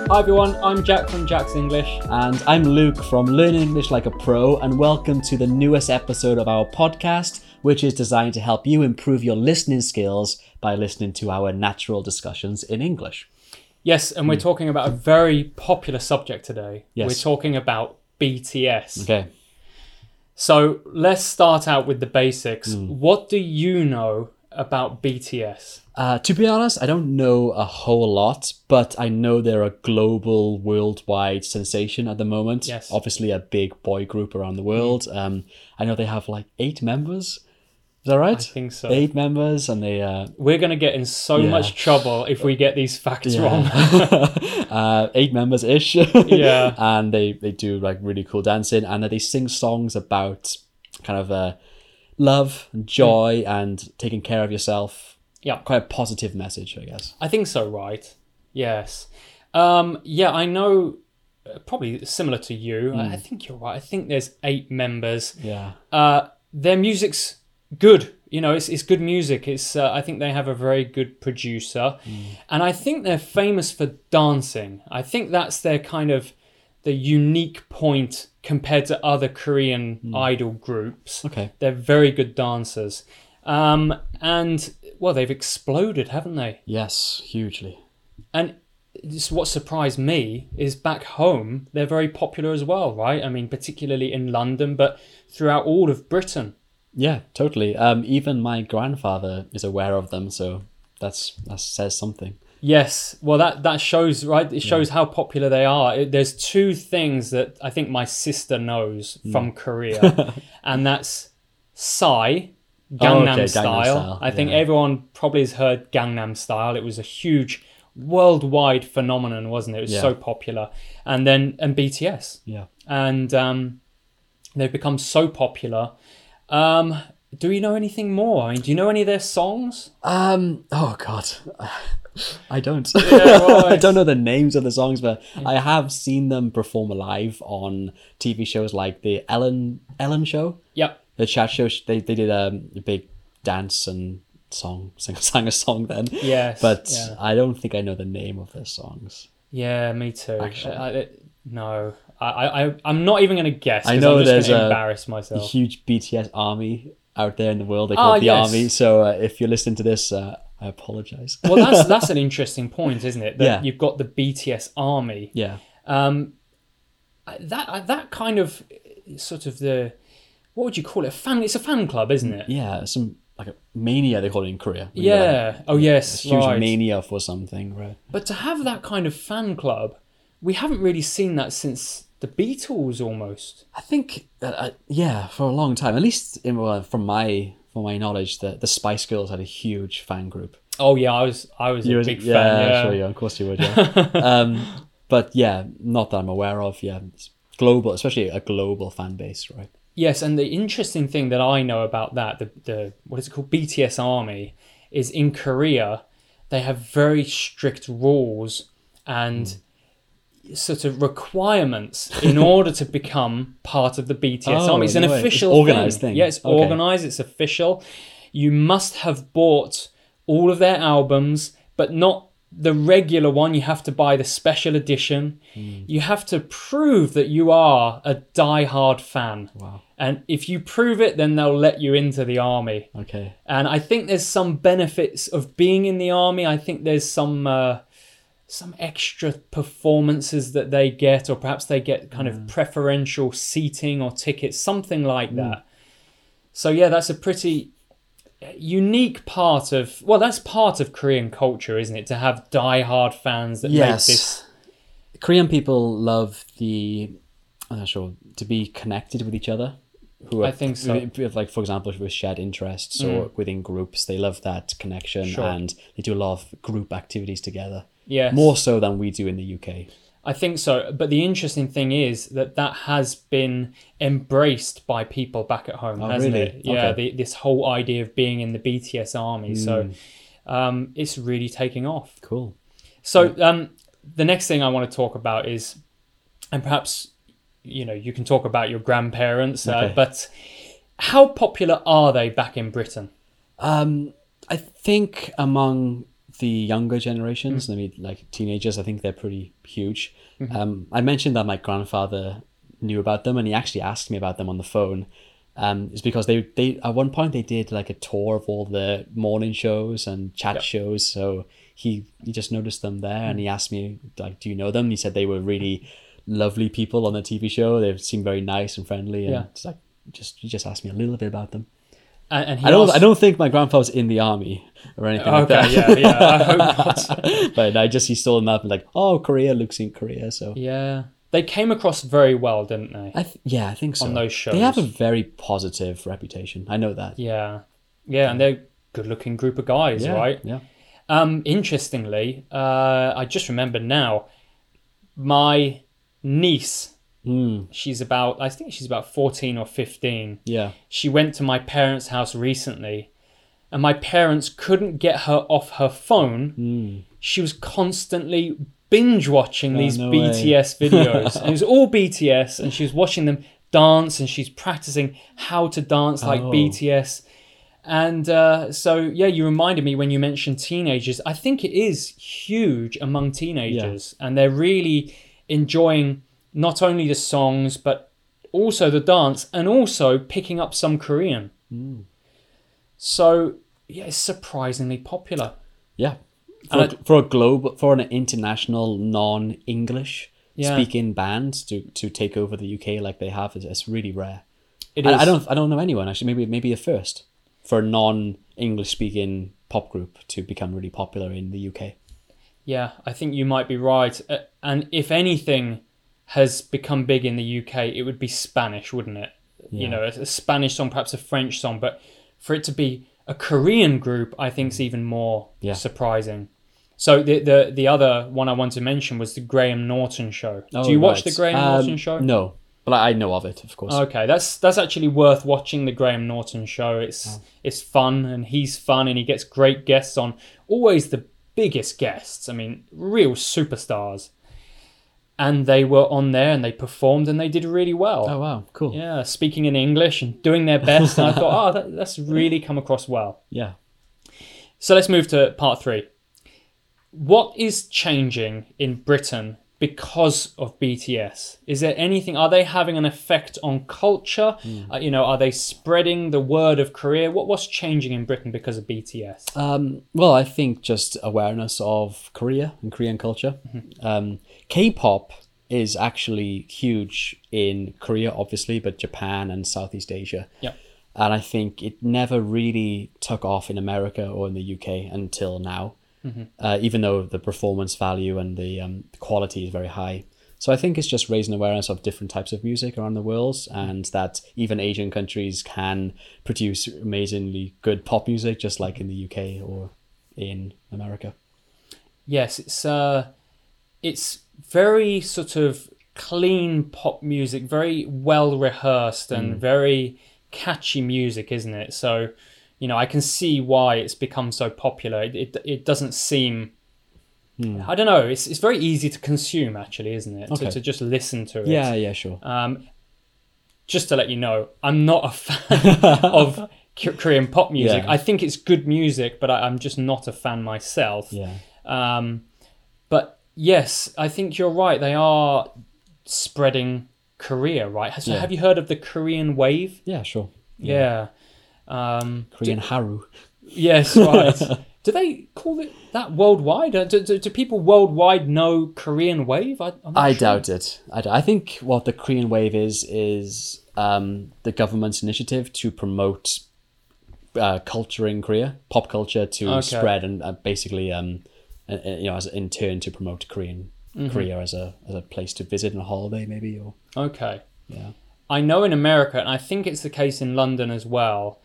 Hi everyone, I'm Jack from Jack's English. And I'm Luke from Learn English Like a Pro, and welcome to the newest episode of our podcast, which is designed to help you improve your listening skills by listening to our natural discussions in English. Yes, and we're talking about a very popular subject today. Yes. We're talking about BTS. Okay. So let's start out with the basics. What do you know about BTS? To be honest, I don't know a whole lot, but I know they're a global, worldwide sensation at the moment. Yes. Obviously a big boy group around the world. I know they have like 8 members. Is that right? I think so. 8 members, and they... We're going to get in so much trouble if we get these facts wrong. 8 members-ish. Yeah. And they do like really cool dancing, and they sing songs about kind of love and joy and taking care of yourself. Yeah. Quite a positive message, I guess. I think so, right? Yes. I know, probably similar to you. I think you're right. I think there's 8 members. Yeah. Their music's good. You know, it's good music. It's I think they have a very good producer, and I think they're famous for dancing. I think that's their kind of the unique point compared to other Korean idol groups. Okay. They're very good dancers, and well, they've exploded, haven't they? Yes, hugely. And what surprised me is back home they're very popular as well, right? I mean, particularly in London, but throughout all of Britain. Yeah, totally. Even my grandfather is aware of them, so that says something. Yes, well, that shows, right? It shows how popular they are. There's 2 things that I think my sister knows from Korea, and that's Psy, Gangnam Style. I think everyone probably has heard Gangnam Style. It was a huge worldwide phenomenon, wasn't it? It was so popular. And BTS. Yeah. And they've become so popular. Do you know anything more? I mean, do you know any of their songs? Oh God, I don't. Yeah, right. I don't know the names of the songs, but I have seen them perform live on TV shows like the Ellen Show. Yep. The chat show. They did a big dance and sang a song then. Yes. But I don't think I know the name of their songs. Yeah, me too. Actually. No. I'm not even going to guess. I know I'm just there's gonna embarrass myself. a huge BTS army out there in the world. They call it the army. So if you're listening to this, I apologize. Well, that's an interesting point, isn't it? That Yeah. you've got the BTS army. Yeah. That kind of sort of what would you call it? It's a fan club, isn't it? Yeah, some like a mania they call it in Korea. Yeah. Oh yes. A huge right. mania for something, right? But to have that kind of fan club, we haven't really seen that since the Beatles almost. I think for a long time, at least from my knowledge, the Spice Girls had a huge fan group. Oh yeah, I was a big fan. Yeah, sure, yeah, of course you would. Yeah. But yeah, not that I'm aware of. Yeah, it's global, especially a global fan base, right? Yes, and the interesting thing that I know about that, the what is it called, BTS Army, is in Korea, they have very strict rules and sort of requirements in order to become part of the BTS Army. It's an official organised thing. Yeah, it's organised, it's official. You must have bought all of their albums, but not the regular one. You have to buy the special edition. You have to prove that you are a die-hard fan. Wow. And if you prove it, then they'll let you into the army. Okay. And I think there's some benefits of being in the army. I think there's some extra performances that they get, or perhaps they get kind of preferential seating or tickets, something like that. So yeah, that's a pretty unique part of, that's part of Korean culture, isn't it? To have die-hard fans that make this. Korean people love to be connected with each other. I think so. Like, for example, with shared interests or within groups, they love that connection, and they do a lot of group activities together. Yes. More so than we do in the UK. I think so. But the interesting thing is that has been embraced by people back at home, hasn't it? Yeah, this whole idea of being in the BTS army. So it's really taking off. Cool. So the next thing I want to talk about is, and perhaps you can talk about your grandparents, but how popular are they back in Britain? I think among the younger generations, maybe like teenagers, I think they're pretty huge. I mentioned that my grandfather knew about them, and he actually asked me about them on the phone. It's because they at one point they did like a tour of all the morning shows and chat shows. So he just noticed them there, and he asked me like, "Do you know them?" He said they were really lovely people on the TV show. They seemed very nice and friendly, and it's like he just asked me a little bit about them. And I don't think my grandfather's in the army or anything like that. Yeah, I hope not. But he saw them up and like, oh, Korea, Luke's in Korea, so yeah, they came across very well, didn't they? I think so. On those shows, they have a very positive reputation. I know that. Yeah, and they're a good-looking group of guys, right? Yeah. Interestingly, I just remembered now, my niece. I think she's about 14 or 15. Yeah. She went to my parents' house recently, and my parents couldn't get her off her phone. She was constantly binge watching these BTS videos. And it was all BTS, and she was watching them dance, and she's practicing how to dance like BTS. And so, you reminded me when you mentioned teenagers. I think it is huge among teenagers, and they're really enjoying not only the songs, but also the dance, and also picking up some Korean. So, it's surprisingly popular. Yeah. For an international non-English speaking band to take over the UK like they have, it's really rare. It is. I don't know anyone actually. Maybe a first for a non-English speaking pop group to become really popular in the UK. Yeah, I think you might be right. And if anything has become big in the UK, it would be Spanish, wouldn't it? Yeah. A Spanish song, perhaps a French song, but for it to be a Korean group, I think is even more surprising. So the other one I want to mention was the Graham Norton Show. Do you watch the Graham Norton Show? No, but I know of it, of course. Okay, that's actually worth watching, the Graham Norton Show. It's fun, and he's fun, and he gets great guests on. Always the biggest guests. I mean, real superstars. And they were on there, and they performed, and they did really well. Oh, wow. Cool. Yeah, speaking in English and doing their best. And I thought, that's really come across well. Yeah. So let's move to part 3. What is changing in Britain because of BTS? Is there anything? Are they having an effect on culture? Are they spreading the word of Korea? What's changing in Britain because of BTS? Well, I think just awareness of Korea and Korean culture. K-pop is actually huge in Korea, obviously, but Japan and Southeast Asia. Yeah. And I think it never really took off in America or in the UK until now, even though the performance value and the quality is very high. So I think it's just raising awareness of different types of music around the world, and that even Asian countries can produce amazingly good pop music, just like in the UK or in America. Yes, it's very sort of clean pop music, very well rehearsed and very catchy music, isn't it? So, I can see why it's become so popular. It doesn't seem, I don't know, it's very easy to consume actually, isn't it? Okay. To just listen to it. Yeah, sure. Just to let you know, I'm not a fan of Korean pop music. Yeah. I think it's good music, but I'm just not a fan myself. Yeah. But yes, I think you're right. They are spreading Korea, right? So have you heard of the Korean wave? Yeah, sure. Yeah. Korean Haru. Yes, right. Do they call it that worldwide? Do people worldwide know Korean wave? I doubt it. I think what the Korean wave is the government's initiative to promote culture in Korea, pop culture to spread, and basically, as in turn to promote Korea as a place to visit on a holiday, maybe. Or okay. Yeah. I know in America, and I think it's the case in London as well,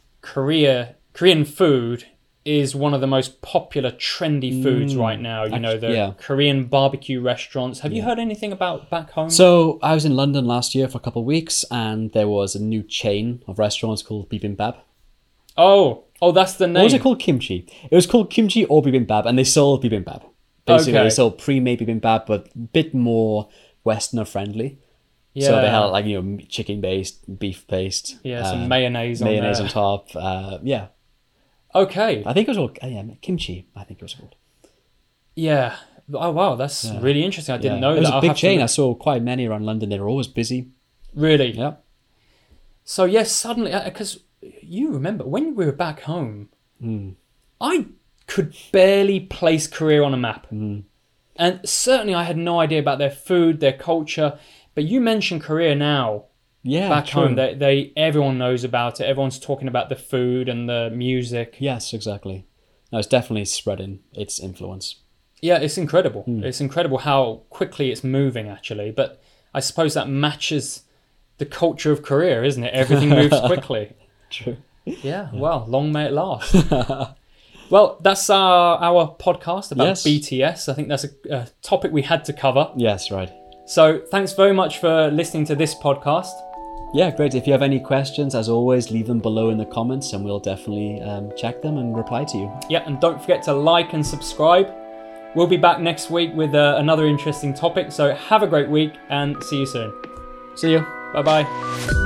Korean food is one of the most popular trendy foods right now. Korean barbecue restaurants. Have you heard anything about back home? So I was in London last year for a couple of weeks, and there was a new chain of restaurants called Bibimbap. Oh, that's the name. What was it called? Kimchi. It was called Kimchi or Bibimbap, and they sold Bibimbap. Basically, they sold pre-made Bibimbap, but a bit more Westerner friendly. Yeah. So they had chicken based, beef based. Yeah, some mayonnaise on top. Yeah. Okay. I think it was called kimchi. I think it was called. Yeah. Oh wow, that's really interesting. I didn't know it was that. a big chain. I saw quite many around London. They were always busy. Really? Yeah. So yes, suddenly, because you remember when we were back home, I could barely place Korea on a map. And certainly I had no idea about their food, their culture. But you mentioned Korea now. Yeah, back true. home, everyone knows about it. Everyone's talking about the food and the music. Yes, exactly. No, it's definitely spreading its influence. Yeah, it's incredible. It's incredible how quickly it's moving, actually. But I suppose that matches the culture of Korea, isn't it? Everything moves quickly. True. Yeah, well, long may it last. Well, that's our podcast about BTS. I think that's a topic we had to cover. Yes, right. So thanks very much for listening to this podcast. Yeah, great. If you have any questions, as always, leave them below in the comments and we'll definitely check them and reply to you. Yeah, and don't forget to like and subscribe. We'll be back next week with another interesting topic. So have a great week and see you soon. See you. Bye-bye.